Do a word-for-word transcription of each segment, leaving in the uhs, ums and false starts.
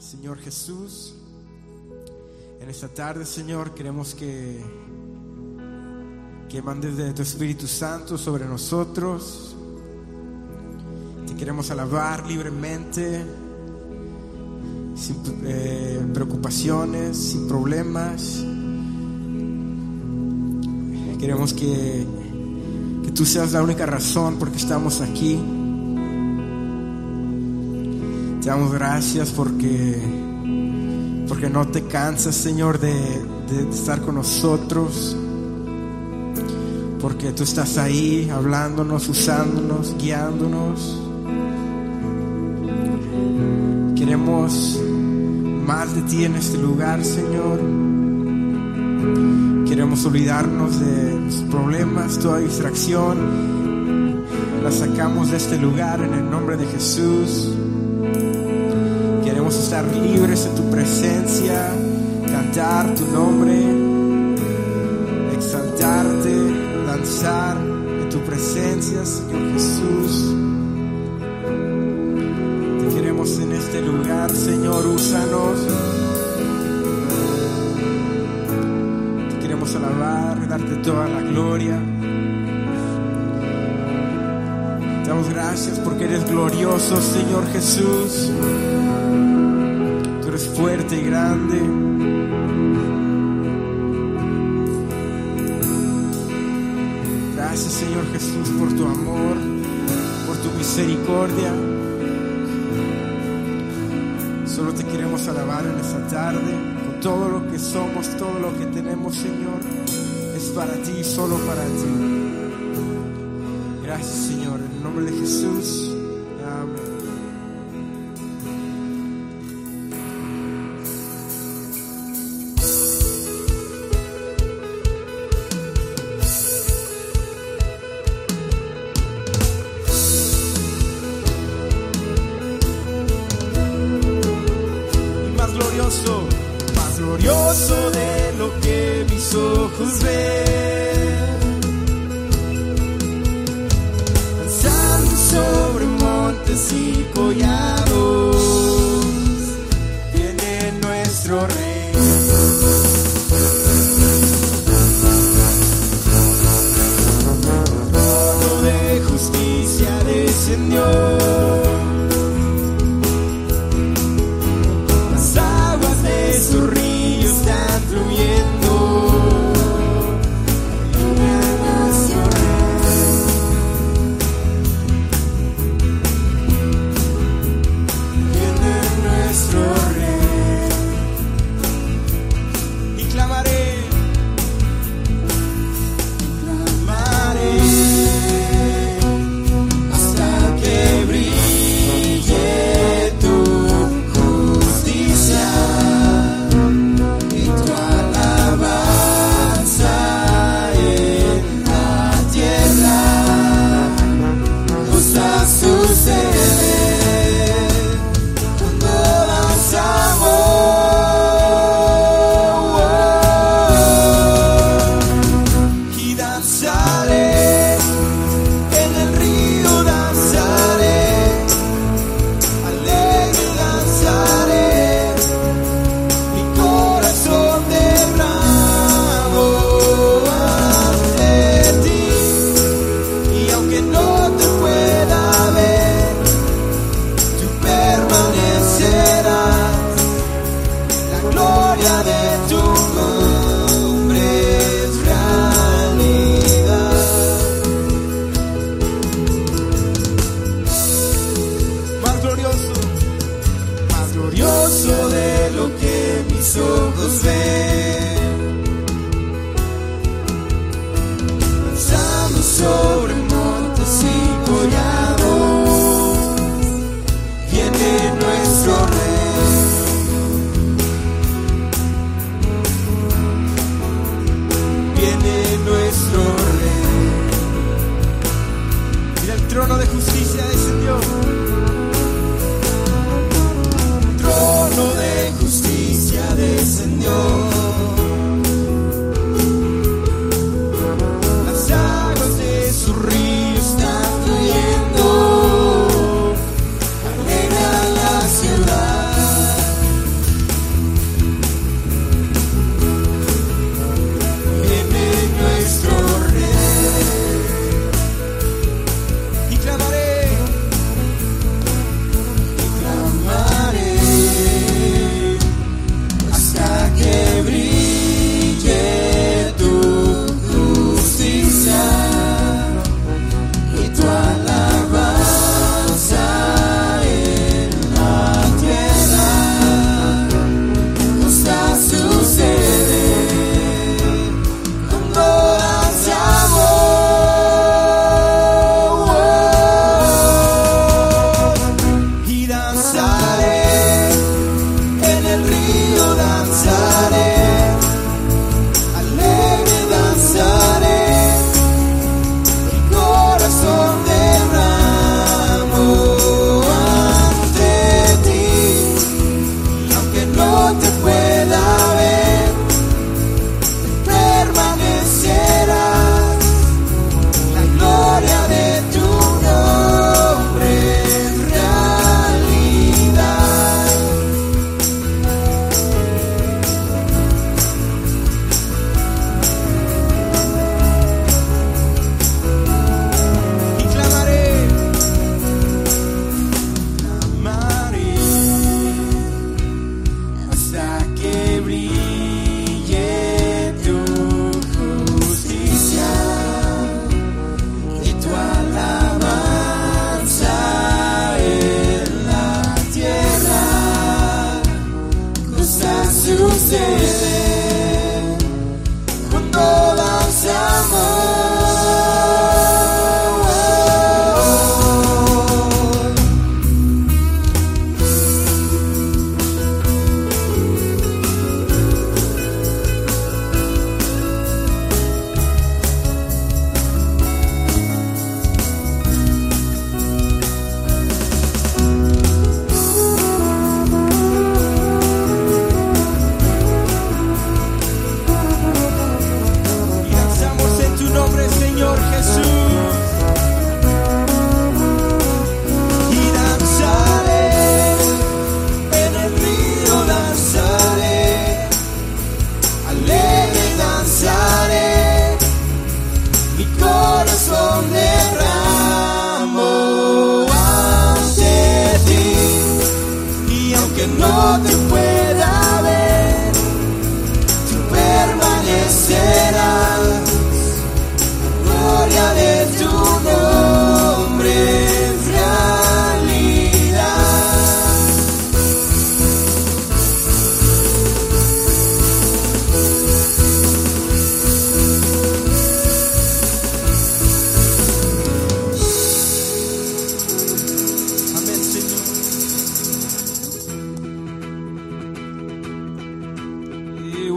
Señor Jesús, en esta tarde, Señor, queremos que, que mandes de tu Espíritu Santo sobre nosotros. Te queremos alabar libremente, sin eh, preocupaciones, sin problemas. Queremos que, que tú seas la única razón por qué estamos aquí. Te damos gracias porque, porque no te cansas, Señor, de, de estar con nosotros. Porque tú estás ahí hablándonos, usándonos, guiándonos. Queremos más de ti en este lugar, Señor. Queremos olvidarnos de los problemas, toda distracción. La sacamos de este lugar en el nombre de Jesús. Queremos estar libres en tu presencia, cantar tu nombre, exaltarte, danzar en tu presencia, Señor Jesús. Te queremos en este lugar, Señor, úsanos. Te queremos alabar, darte toda la gloria. Te damos gracias porque eres glorioso, Señor Jesús. Eres fuerte y grande. Gracias, Señor Jesús, por tu amor, por tu misericordia. Solo te queremos alabar en esta tarde. Con todo lo que somos, todo lo que tenemos, Señor, es para ti, solo para ti. Gracias, Señor, en el nombre de Jesús. Amén. Más glorioso de lo que mis ojos ven, danzando sobre montes y collados, viene nuestro Rey. Todo de justicia descendió. Sus ríos están fluyendo. Viene nuestro Rey. Y clamaré, clamaré hasta que brille.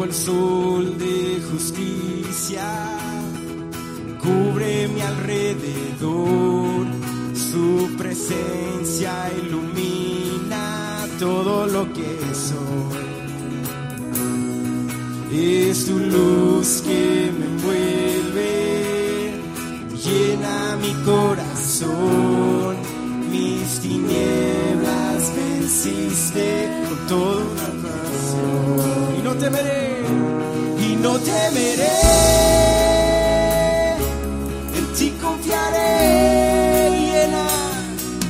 el sol de justicia cubre mi alrededor, su presencia ilumina todo lo que soy. Es tu luz que me envuelve, llena mi corazón, mis tinieblas venciste con toda una pasión. Y no temeré, y no temeré, en ti confiaré, llenas,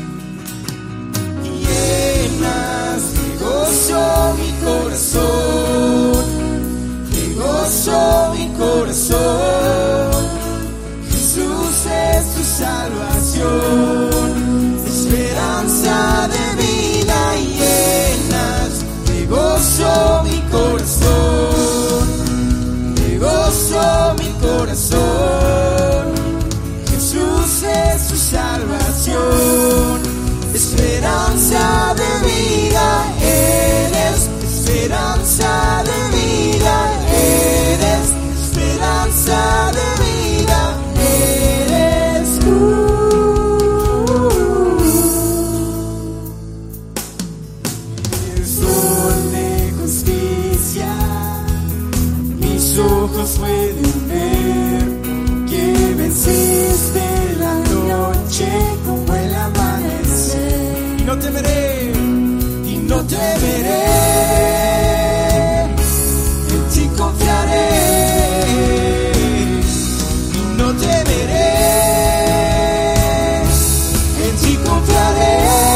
llenas de gozo mi corazón, de gozo mi corazón. Jesús es tu salvación, esperanza de vida, llenas de gozo mi corazón, de gozo mi corazón. Jesús es tu salvación, esperanza de vida, eres esperanza de vida, eres esperanza de vida, eres tú. Ojos pueden ver que venciste la noche como el amanecer. Y no temeré, y no temeré, en ti confiaré. Y no temeré, en ti confiaré.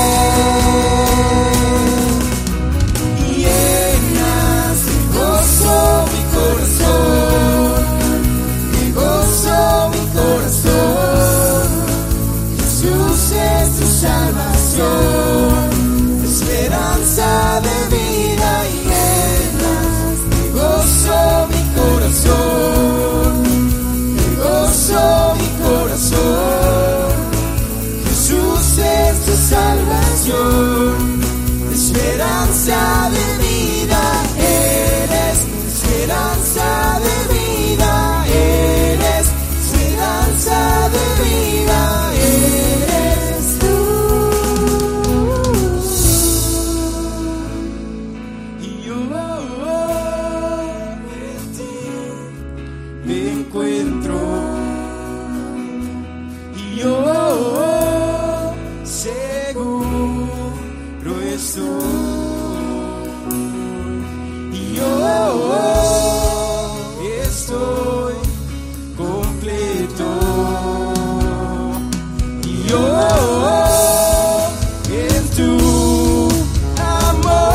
Llenas de gozo mi corazón, de gozo mi corazón. Jesús es tu salvación, esperanza de vida, llenas de gozo mi corazón, de gozo mi corazón. Jesús es tu salvación, esperanza de vida, eres esperanza de vida, eres esperanza de vida, eres tú. Y yo en ti me encuentro, y yo seguro estoy. Estoy completo, y yo en tu amor.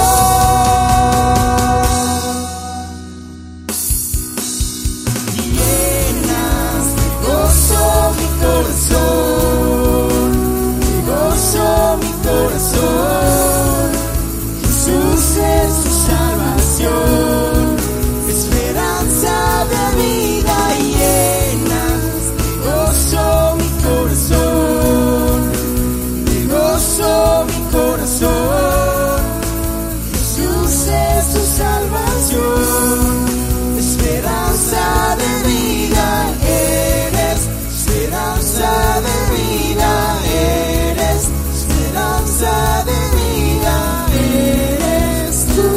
Llenas de gozo mi corazón, de gozo mi corazón. Jesús es tu salvación, esperanza de vida, llenas de gozo mi corazón, de gozo mi corazón. Jesús es tu salvación, esperanza de vida, eres esperanza de vida, eres esperanza de vida, eres tú.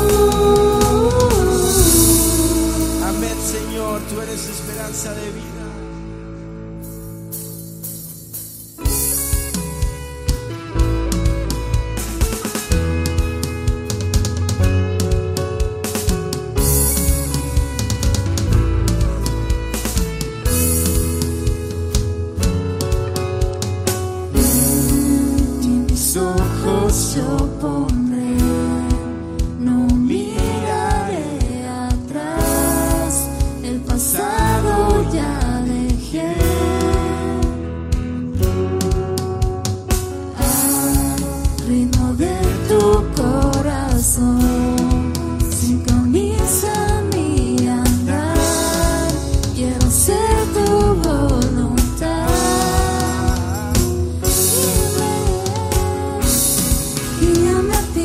Señor, tú eres esperanza de vida. En mis ojos yo pondré, no miraré atrás, el pasado ya dejé. Al ritmo de tu corazón, sincroniza mi andar, quiero ser tu voluntad. Guíame a ti.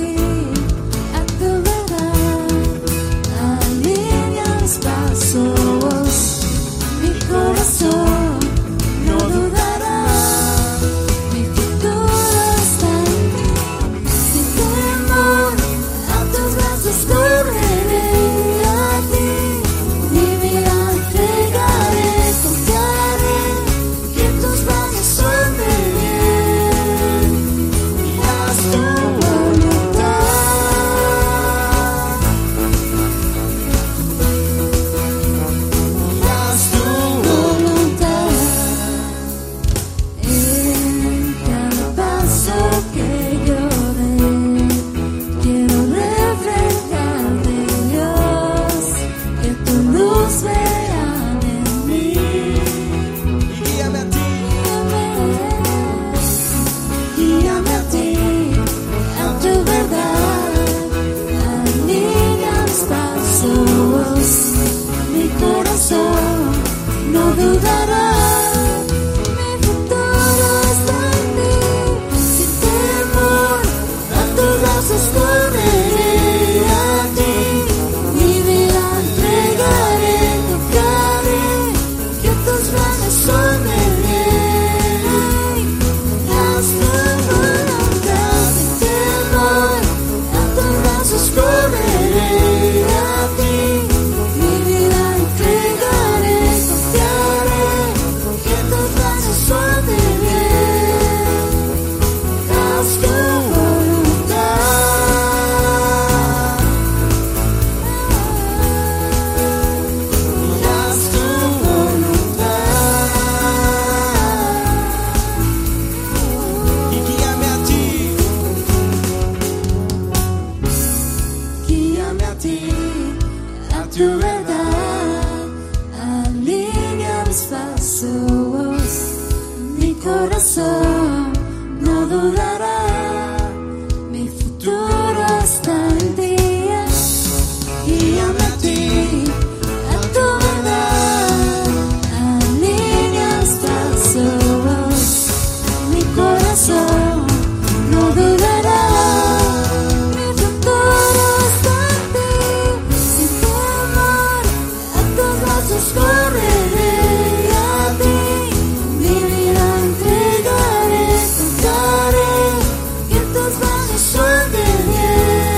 dudará, mi futuro está en ti. Guíame a ti, a tu verdad, alinea esta su voz. Mi corazón no dudará, mi futuro está en ti. Sin temor, a tus brazos correré a ti. Mi vida entregaré, contaré que tus manos son de bien.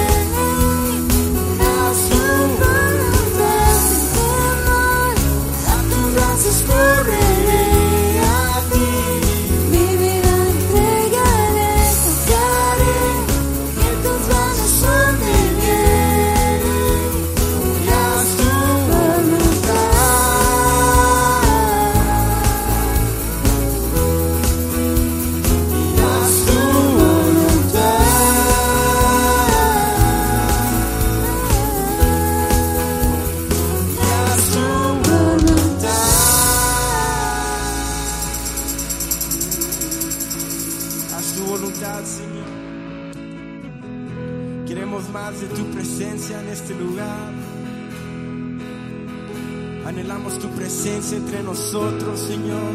Haz tu voluntad, sin temor, a tus brazos correré a ti. Mi vida entregaré, contaré que tus manos son de bien. Haz tu voluntad. Haz tu voluntad. Haz tu voluntad. Haz tu voluntad, Señor. Queremos más de tu presencia en este lugar. Anhelamos tu presencia entre nosotros, Señor.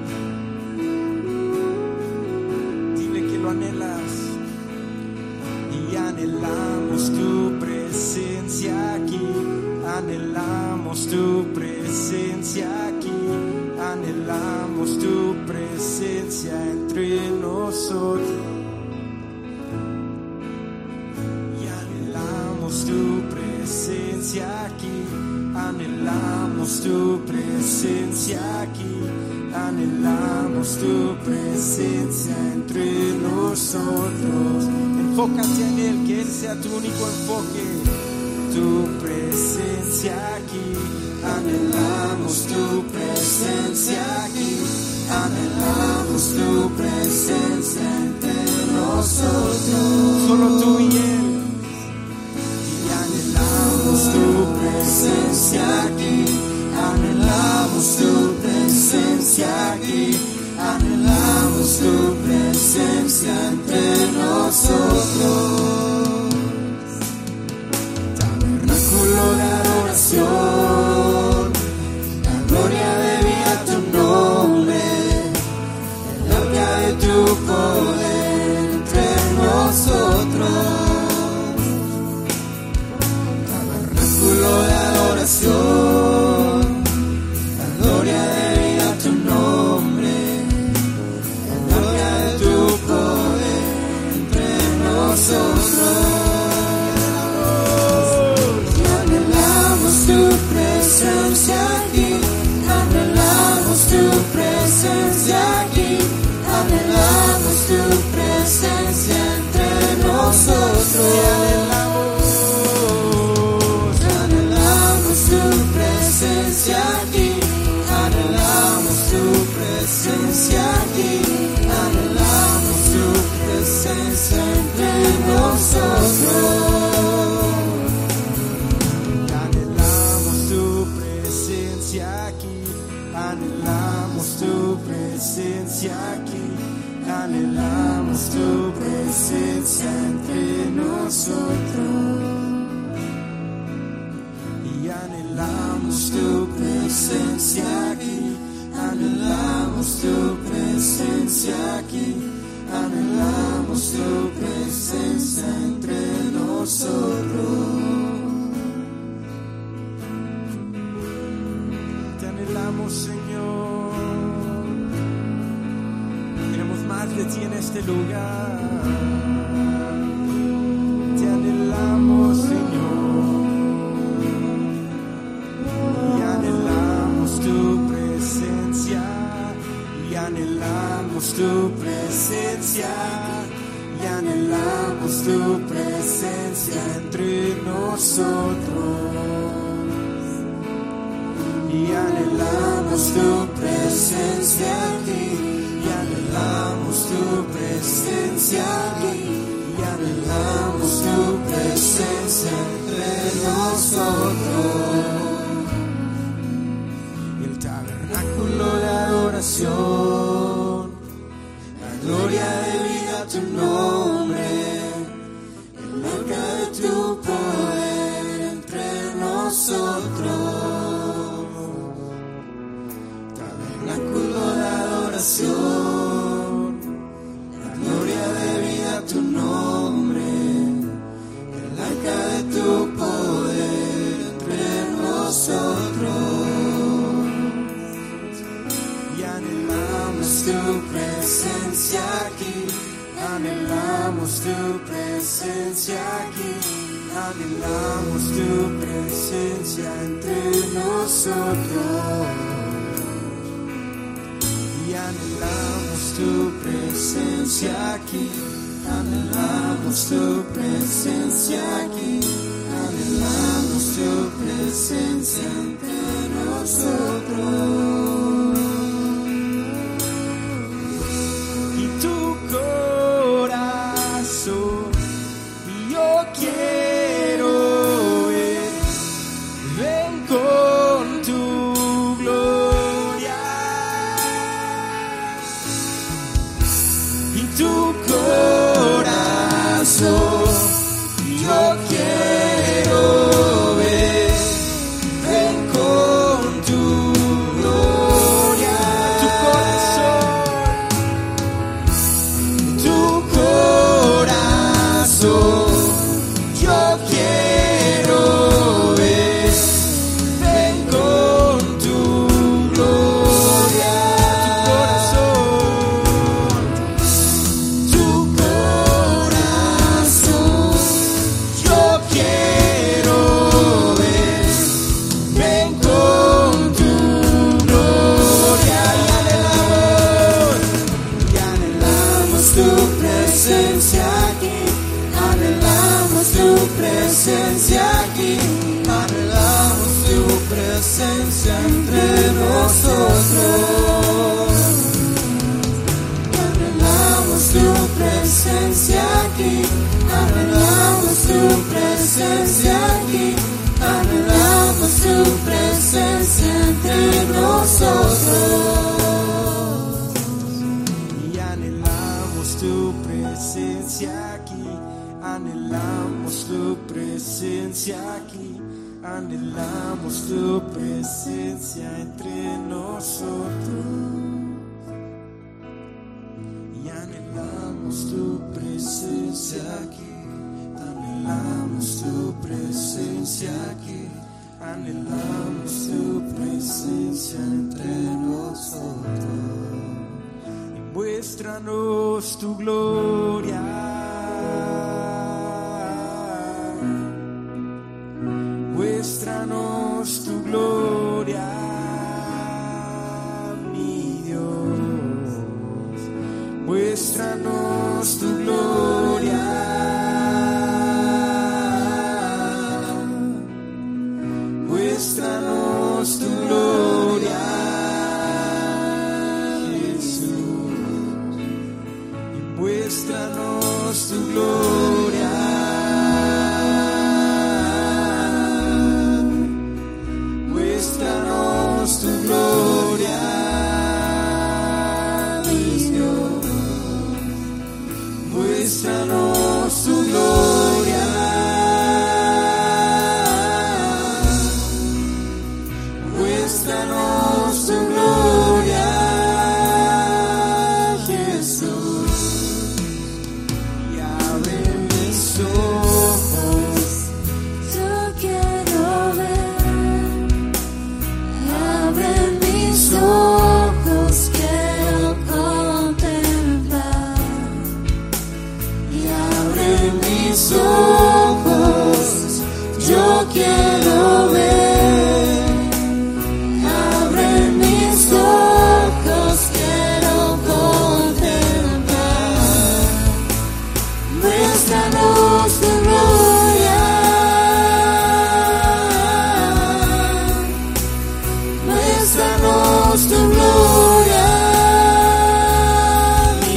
Dile que lo anhelas. Y anhelamos tu presencia aquí. Anhelamos tu presencia aquí. Anhelamos tu presencia entre nosotros. Y anhelamos tu presencia aquí. Anhelamos tu presencia aquí. Anhelamos tu presencia entre nosotros. Enfócate en Él, que Él sea tu único enfoque. Tu presencia aquí. Anhelamos tu presencia aquí. Anhelamos tu presencia entre nosotros. Solo tú y Él. Y anhelamos tu presencia aquí. Anhelamos tu presencia aquí. Anhelamos tu presencia entre nosotros. Tabernáculo de adoración, la gloria debida a tu nombre, el arca de tu poder entre nosotros. Tabernáculo de adoración, la gloria debida a tu nombre, el arca de tu poder entre nosotros. Tu presencia aquí, anhelamos tu presencia aquí, anhelamos tu presencia entre nosotros. Anhelamos tu presencia aquí, anhelamos tu presencia aquí, anhelamos tu presencia entre nosotros. Anhelamos tu presencia aquí, anhelamos tu presencia entre nosotros. Y anhelamos tu presencia aquí, anhelamos tu presencia aquí, anhelamos tu presencia entre nosotros. Señor, queremos más de ti en este lugar. Te anhelamos, Señor, y anhelamos tu presencia, y anhelamos tu presencia, y anhelamos tu presencia entre nosotros. Y anhelamos tu presencia aquí, y anhelamos tu presencia aquí, y anhelamos tu presencia entre nosotros. El tabernáculo de adoración, la gloria debida a tu nombre, el arca de tu poder entre nosotros. Tabernáculo de adoración, la gloria de vida a tu nombre, el arca de tu poder entre nosotros. Y anhelamos Tu presencia aquí, anhelamos tu presencia aquí, anhelamos tu presencia entre nosotros. Y anhelamos tu presencia aquí, anhelamos tu presencia aquí, anhelamos tu presencia entre nosotros. Y tu corazón, yo quiero ver, ven con tu gloria. Y tu corazón, yo quiero ver, ven con tu gloria. Tu corazón, tu corazón, yo quiero ver, ven con tu gloria. Tu corazón, tu corazón, yo quiero ver, ven con tu gloria. Y anhelamos, y anhelamos tu presencia aquí, anhelamos tu presencia aquí, anhelamos tu presencia entre nosotros. Anhelamos tu presencia aquí, anhelamos tu presencia aquí, anhelamos tu presencia entre nosotros. Y anhelamos tu presencia aquí, anhelamos tu presencia aquí, anhelamos tu presencia entre nosotros. Y anhelamos tu presencia aquí, anhelamos tu presencia aquí, anhelamos tu presencia entre nosotros. Y muéstranos tu gloria. Muéstranos tu gloria, mi Dios. Muéstranos tu gloria. Muéstranos tu gloria, Jesús. Y muéstranos tu gloria. Muéstranos tu gloria, mi Dios. Muéstranos tu gloria. Muéstranos tu gloria, Jesús. Y abre mis ojos. Yo quiero ver, abre mis ojos, quiero contemplar. Y abre mis ojos, yo quiero ver. Abre mis ojos, quiero contemplar. Muéstranos tu gloria. Muéstranos tu gloria, mi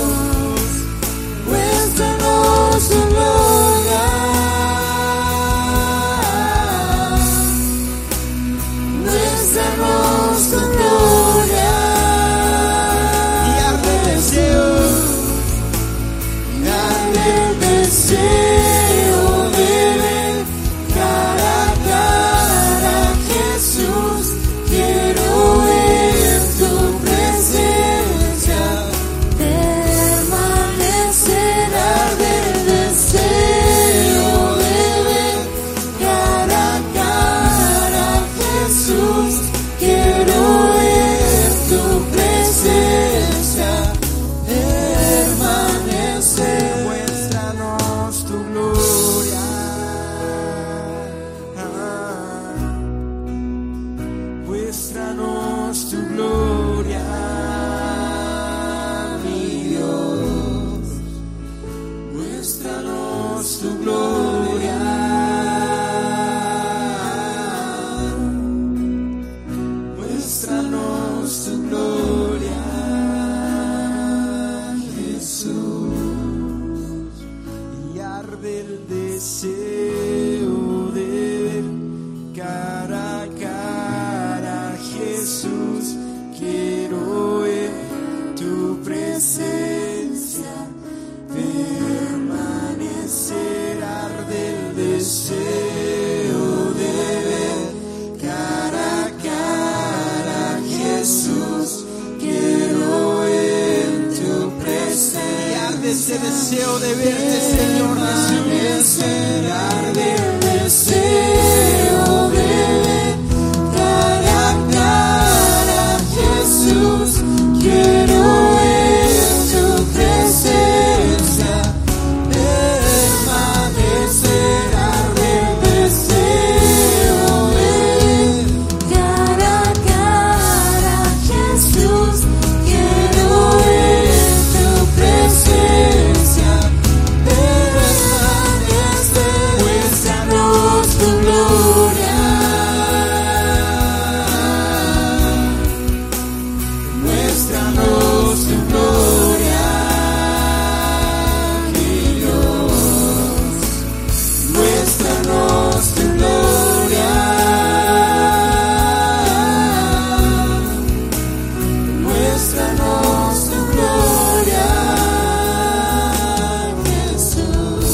Dios. Muéstranos tu gloria. tu gloria. Muéstranos tu gloria, Jesús. Y arde el deseo de ver cara a cara a Jesús. Quiero en tu presencia permanecer. Arde el deseo de ver cara a cara a Jesús. Quiero en tu presencia. Y arde ese deseo de verte, Señor Jesús. Y arde el deseo de ver cara a cara a Jesús. Quiero en tu presencia permanecer. Arde el deseo de ver Cara a cara, Jesús, quiero en tu presencia permanecer. muéstranos tu gloria. Muéstranos tu gloria, mi Dios. Muéstranos tu gloria. Muéstranos tu gloria, Jesús.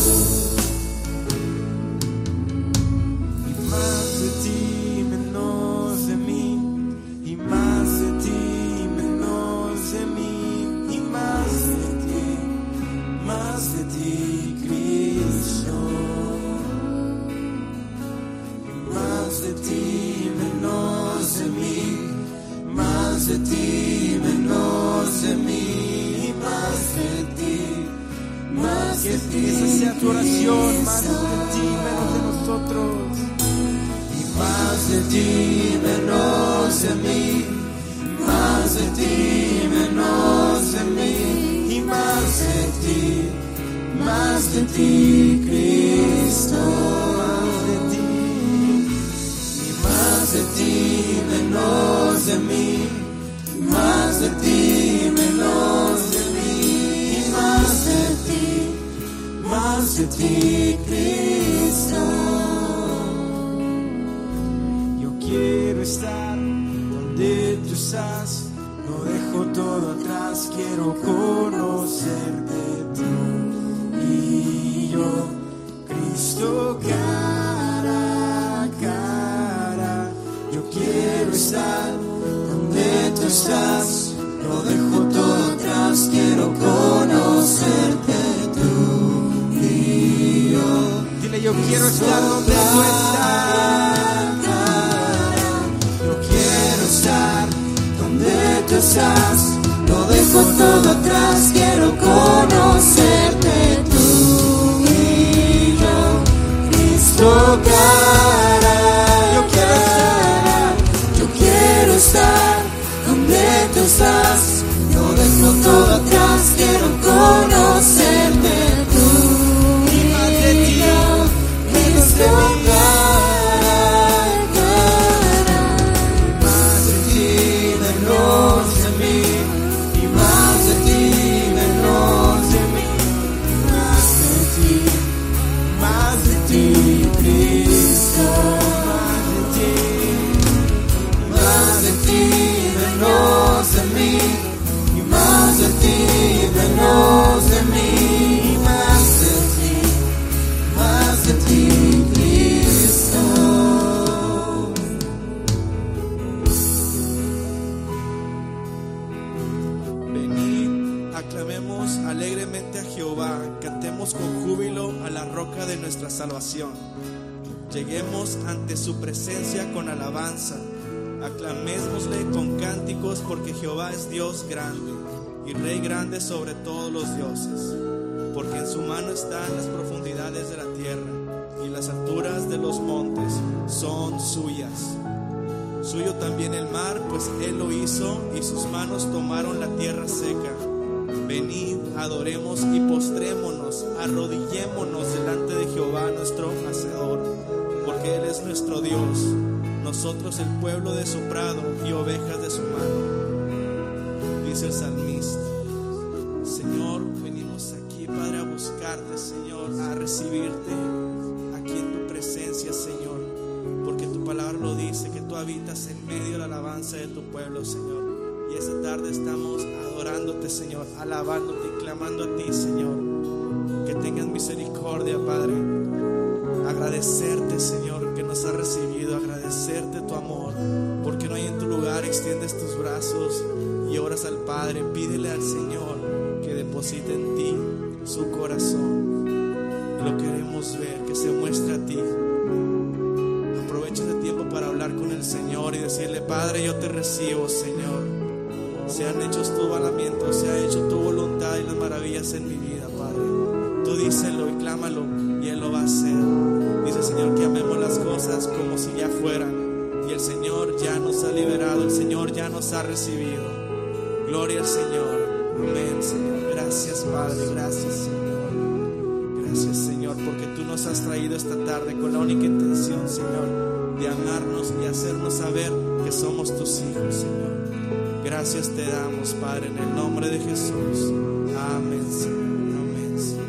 Y más de ti, menos de mí. Y más de ti, menos de mí. Y más de ti, más de ti, Cristo. Más de ti, menos de mí. Más de ti, menos de mí. Más de ti, más de ti. Que esa sea tu oración. Más de ti, menos de nosotros. Y más de ti, menos de mí. Más de ti, menos de mí. Y más de ti, más de ti, Cristo. más de ti. Y más de ti, menos de mí. Más de ti, menos de mí. Y más de ti, más de ti, Cristo. Yo quiero estar donde tú estás. No dejo todo atrás. Quiero conocerte tú y yo. Cristo, cara a cara. Yo quiero estar Donde tú estás, no dejo todo atrás, quiero conocerte tú y yo. Dile, yo quiero estar donde tú estás. Yo quiero estar donde tú estás, no dejo todo atrás, quiero conocerte tú y yo. Cristo, cara, Yo quiero estar, yo quiero estar donde tú estás, no dejo todo atrás, quiero conocerte tú y yo. Cristo, cara, cara, más de ti, menos de mí, y más de ti, menos de mí, más de ti, más de ti, Cristo, más de ti, más de ti, menos de mí, y más de ti, menos de mí, y más de ti, más de ti, Cristo. Venid, aclamemos alegremente a Jehová, cantemos con júbilo a la roca de nuestra salvación. Lleguemos ante su presencia con alabanza, aclamémosle con cánticos, porque Jehová es Dios grande y Rey grande sobre todos los dioses. Porque en su mano están las profundidades de la tierra, y las alturas de los montes son suyas. Suyo también el mar, pues él lo hizo, y sus manos tomaron la tierra seca. Venid, adoremos y postrémonos, arrodillémonos delante de Jehová nuestro Hacedor, porque Él es nuestro Dios, nosotros el pueblo de su prado y ovejas de su mano. Dice el salmista: Señor, venimos aquí, Padre, a buscarte, Señor, a recibirte aquí en tu presencia, Señor, porque tu palabra lo dice, que tú habitas en medio de la alabanza de tu pueblo, Señor. Y esta tarde estamos adorándote, Señor, alabándote y clamando a ti, Señor, que tengas misericordia, Padre. Agradecerte, Señor, que nos has recibido, agradecerte tu amor, porque no hay en tu lugar. Extiendes tus brazos y oras al Padre. Pídele al Señor que deposite en ti su corazón. Lo queremos ver, que se muestre a ti. Aprovecha este tiempo para hablar con el Señor y decirle: Padre, yo te recibo, Señor. Sean hechos tu mandamiento, sea hecho tu voluntad y las maravillas en mi vida, Padre. Tú díselo y clámalo y Él lo va a hacer. Dice el Señor que amemos las cosas como si ya fueran. Y el Señor ya nos ha liberado, el Señor ya nos ha recibido. Gloria al Señor. Amén, Señor. Gracias, Padre. Gracias, Señor. Gracias, Señor, porque tú nos has traído esta tarde con la única intención, Señor, de amarnos y hacernos saber que somos tus hijos, Señor. Gracias te damos, Padre, en el nombre de Jesús. Amén, Señor. Amén, Señor.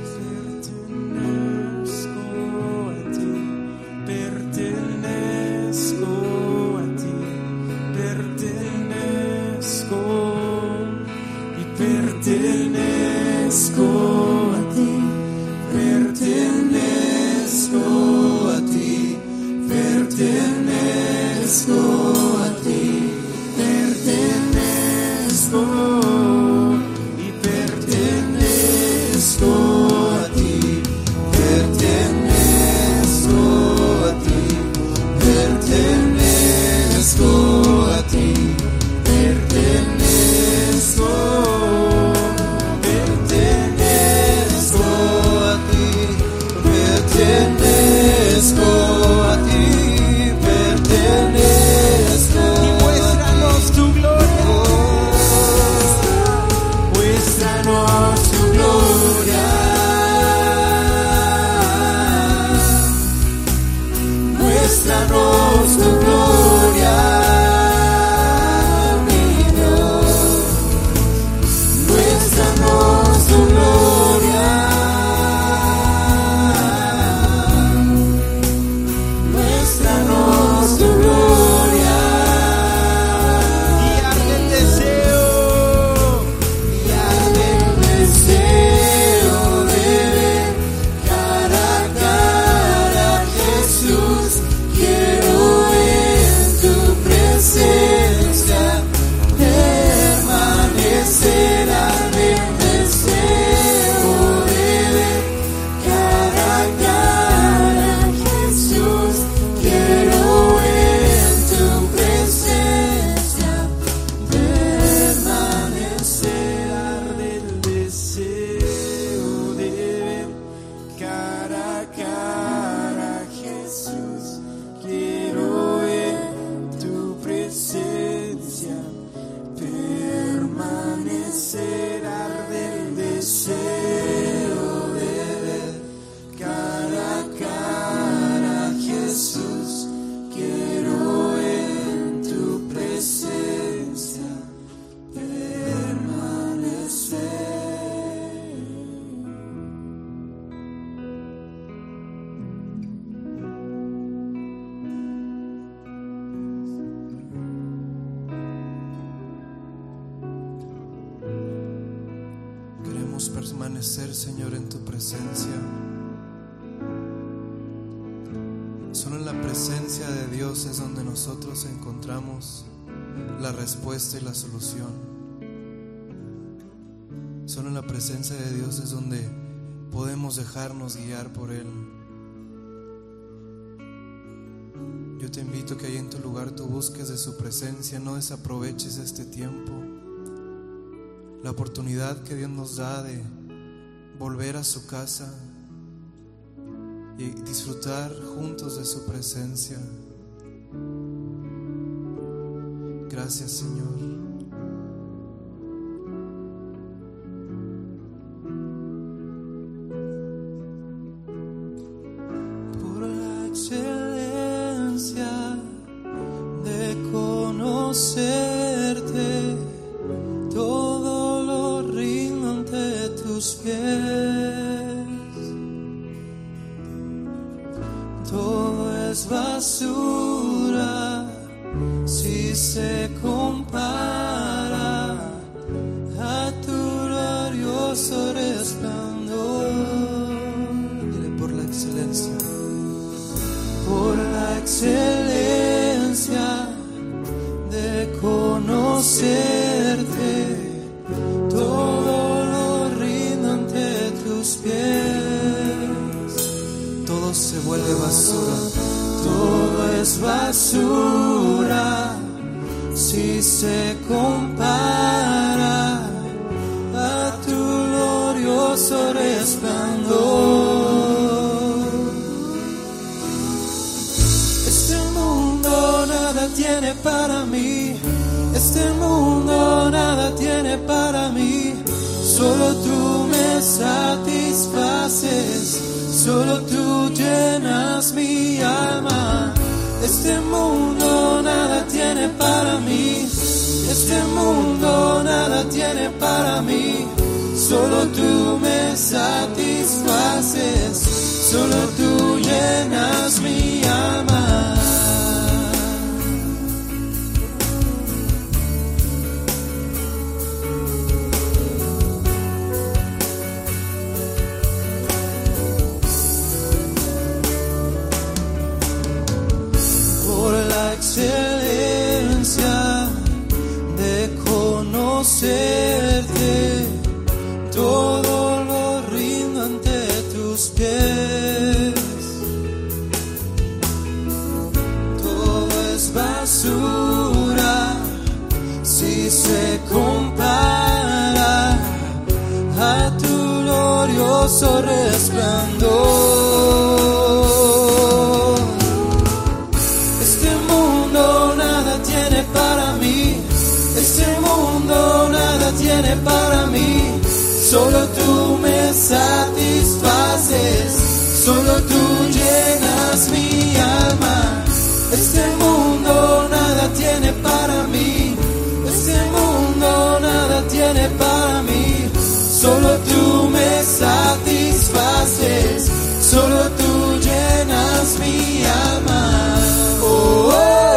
Pertenezco a ti, pertenezco y pertenezco a ti, pertenezco a ti, pertenezco a ti, pertenezco y pertenezco a ti, pertenezco a ti, pertenezco a ti, pertenezco, pertenezco a ti, pertenezco a ti, pertenezco. Y muéstranos tu gloria, muéstranos tu gloria, muéstranos tu gloria, mi Dios, muéstranos tu gloria, muéstranos tu gloria. Y arde el deseo, y arde el deseo de ver cara a cara a Jesús. Quiero en tu presencia permanecer, arde el deseo de ver cara a cara a Jesús. Quiero en tu presencia permanecer, arde el deseo de ver cara a cara a Jesús. Quiero en tu presencia permanecer, arde el deseo de ver cara a cara a Jesús. Quiero en tu presencia permanecer. Queremos permanecer, Señor, en tu presencia. Solo en la presencia de Dios es donde nosotros encontramos la respuesta y la solución. Solo en la presencia de Dios es donde podemos dejarnos guiar por Él. Yo te invito a que ahí en tu lugar tú busques de su presencia, no desaproveches este tiempo, la oportunidad que Dios nos da de volver a su casa y disfrutar juntos de su presencia. Gracias, Señor. es basura si se compara a tu glorioso resplandor. Dile por la excelencia, por la excelencia de conocerte, todo lo rindo ante tus pies. Todo se vuelve basura, todo es basura si se compara a tu glorioso resplandor. Este mundo nada tiene para mí, este mundo nada tiene para mí, solo tú me satisfaces, solo tú llenas mi alma. Este mundo nada tiene para mí, este mundo nada tiene para mí, solo tú me satisfaces, solo tú llenas mi alma. Excelencia de conocerte, todo lo rindo ante tus pies. Todo es basura si se compara a tu glorioso resplandor. Tiene para mí, solo tú me satisfaces, solo tú llenas mi alma. Este mundo nada tiene para mí, este mundo nada tiene para mí, solo tú me satisfaces, solo tú llenas mi alma. Oh, oh,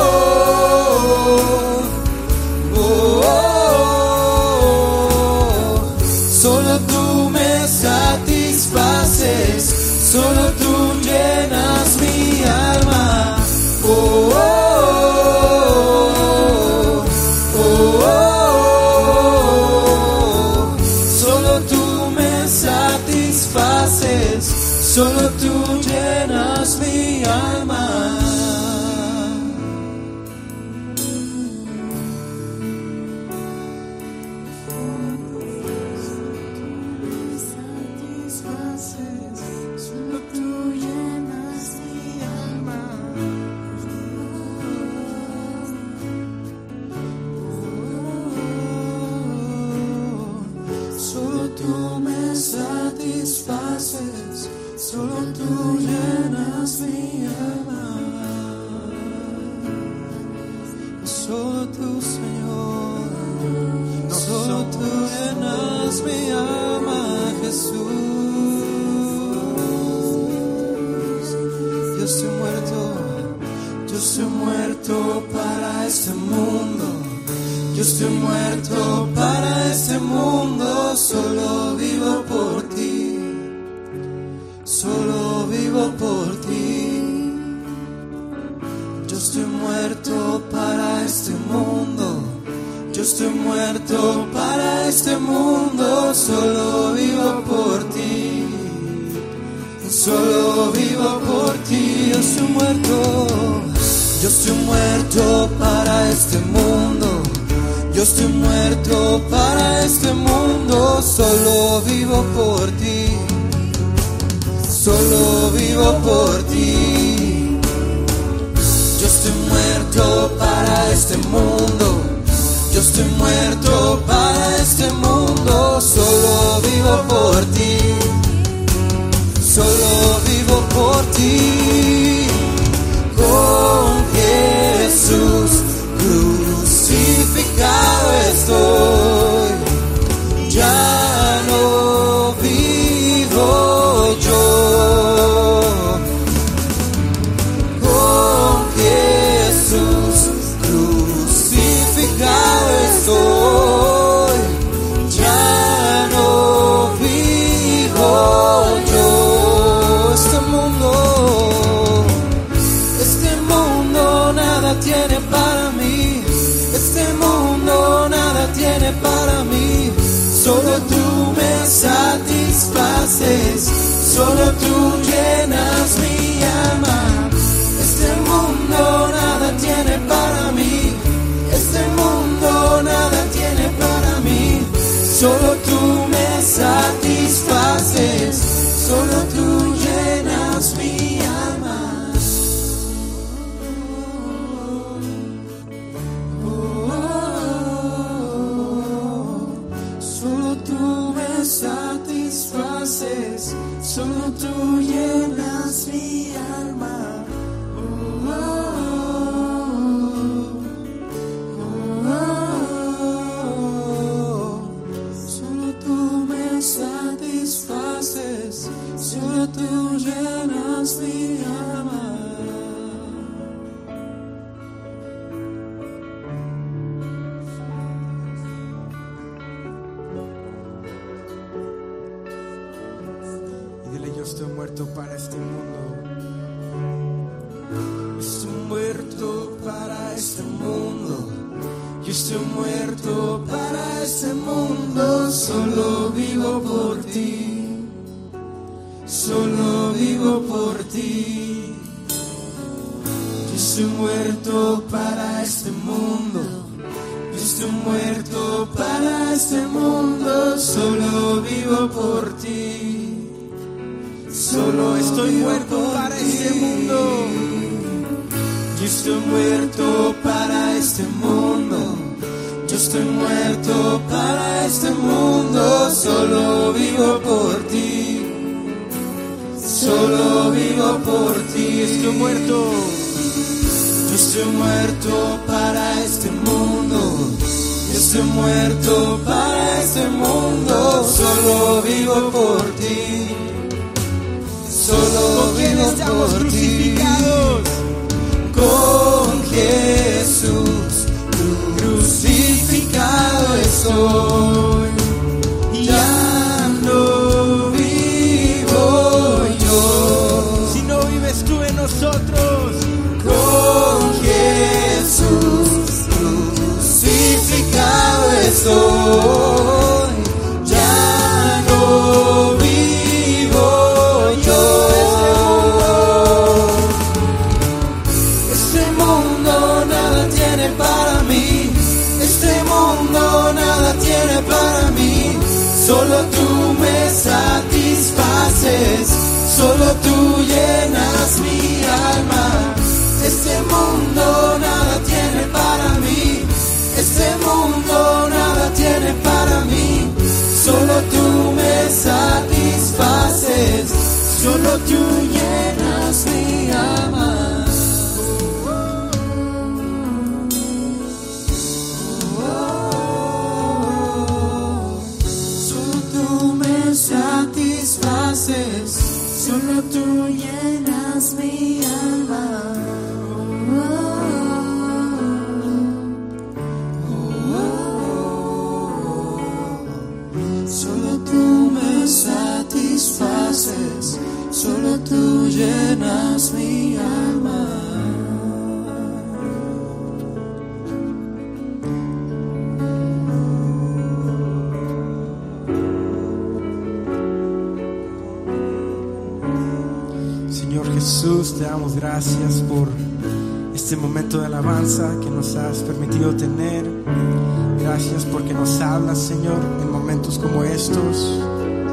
oh, oh, oh. Solo tú me satisfaces, solo tú llenas mi alma. Oh, oh, oh, oh, oh. Solo tú me satisfaces, solo tú llenas mi alma. Solo tú llenas mi alma, solo tú, Señor, solo tú llenas mi alma, Jesús. Yo estoy muerto, yo estoy muerto para este mundo, yo estoy muerto para este mundo, solo vivo por ti. Solo vivo por ti. Yo estoy muerto para este mundo. Yo estoy muerto para este mundo. Solo vivo por ti. Solo vivo por ti. Yo estoy muerto. Yo estoy muerto para este mundo. Yo estoy muerto para este mundo. Solo vivo por ti. Solo vivo por ti. Yo estoy muerto para este mundo. Yo estoy muerto para este mundo. Solo vivo por ti. Solo vivo por ti. Con Jesús crucificado estoy. Ya no vivo yo. Con satisfaces, solo tú llenas mi alma. Este mundo nada tiene para mí, este mundo nada tiene para mí. Solo tú me satisfaces, solo tú llenas mi alma. Oh, oh, oh. Solo tú me satisfaces, solo tú llenas mi alma. Oh, oh, oh, oh. Solo tú me satisfaces, solo tú llenas mi alma. Y dile: yo estoy muerto para este mundo. Estoy muerto para este mundo. Yo estoy muerto para este mundo. Solo vivo por ti. Solo vivo por ti. Yo estoy muerto para este mundo. Yo estoy muerto para este mundo. Solo vivo por ti. Solo Estoy vivo muerto por para ti. este mundo. Yo estoy muerto para este mundo. Yo estoy muerto para este mundo. Solo vivo por ti. Solo vivo por ti. Estoy muerto. Yo estoy muerto para este mundo. Yo estoy muerto para este mundo. Solo vivo por ti. Solo ¿Con quién vivo estamos por ti. crucificados? Con Jesús crucificado estoy. Ya no vivo yo. Si no vives tú en nosotros, Con Jesús crucificado estoy. Ya no vivo yo. Este mundo nada tiene para mí. Este mundo nada tiene para mí. Solo tú me satisfaces. Solo tú llenas mi alma. Este mundo nada tiene para mí. Este mundo nada tiene para mí. Solo tú me satisfaces. Solo tú llenas mi alma. Solo tú me satisfaces. Solo tú llenas mi alma. Solo tú me satisfaces. Solo tú llenas mi alma. Señor Jesús, te damos gracias por este momento de alabanza que nos has permitido tener. Gracias porque nos hablas, Señor, en momentos como estos.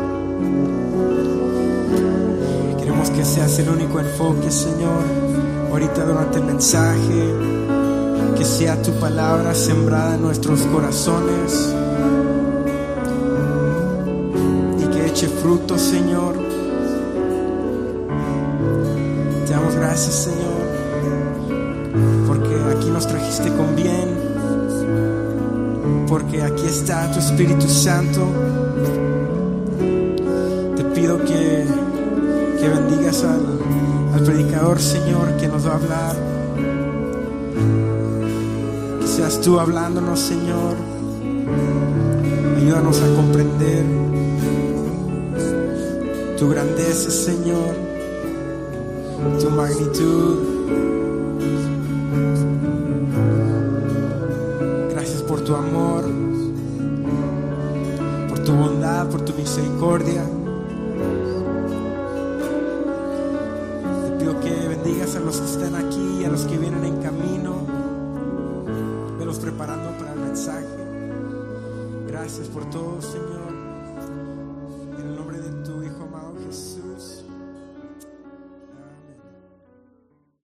Queremos que seas el único enfoque, Señor, ahorita durante el mensaje. Que sea tu palabra sembrada en nuestros corazones y que eche fruto, Señor. Te damos gracias, Señor, porque aquí nos trajiste con bien, porque aquí está tu Espíritu Santo. Te pido que, que bendigas al, al predicador, Señor, que nos va a hablar. Que seas tú hablándonos, Señor. Ayúdanos a comprender tu grandeza, Señor, tu magnitud. Gracias por tu amor, por tu bondad, por tu misericordia. Pido que bendigas a los que están aquí y a los que vienen en camino. Velos preparando para el mensaje. Gracias por todo, Señor.